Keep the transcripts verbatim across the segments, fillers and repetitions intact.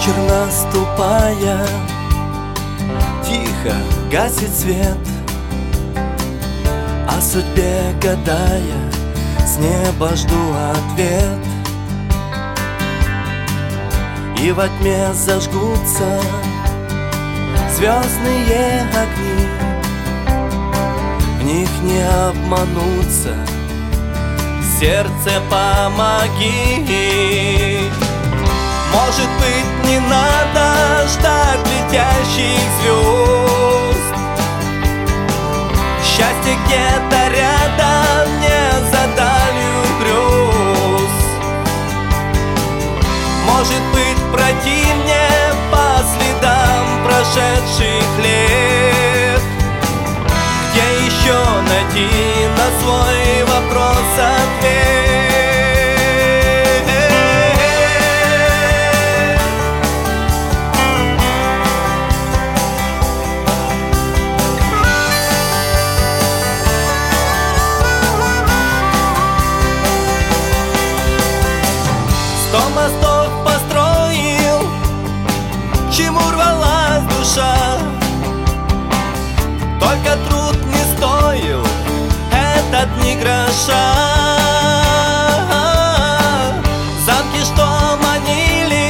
Вечер наступая, тихо гасит свет, о судьбе гадая, с неба жду ответ. И во тьме зажгутся звездные огни, в них не обмануться, сердце помоги. Может быть, не надо ждать летящих звезд, счастье где-то рядом, не за далью грез. Может быть, пройти мне по следам прошедших лет, где еще найти на свой вопрос ответ. Сто мостов построил, к чему рвалась душа, только труд не стоил этот ни гроша. Замки, что манили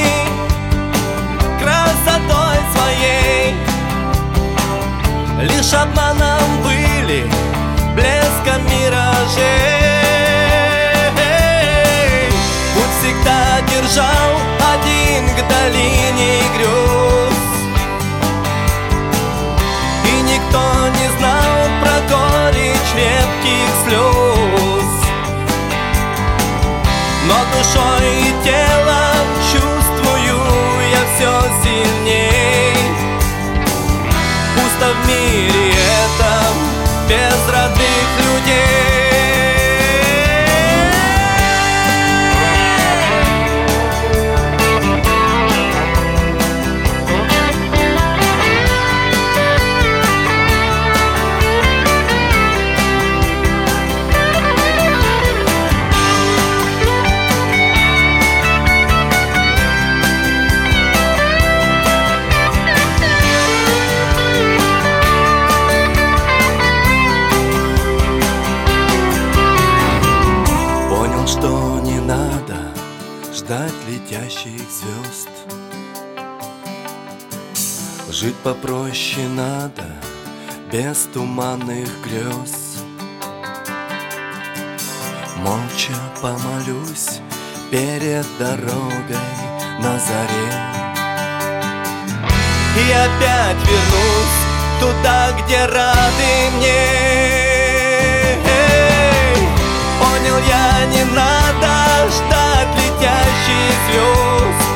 красотой своей, лишь обманом были, блеском миражей. Путь всегда держал один к долине грез, и никто не знал про горечь редких слез. Но душой и телом чувствую я все сильней. Пусто в мире этом без родных людей. Что не надо ждать летящих звезд, жить попроще надо, без туманных грез. Молча помолюсь перед дорогой на заре, и опять вернусь туда, где рады мне. Понял я, не надо ждать летящих звезд,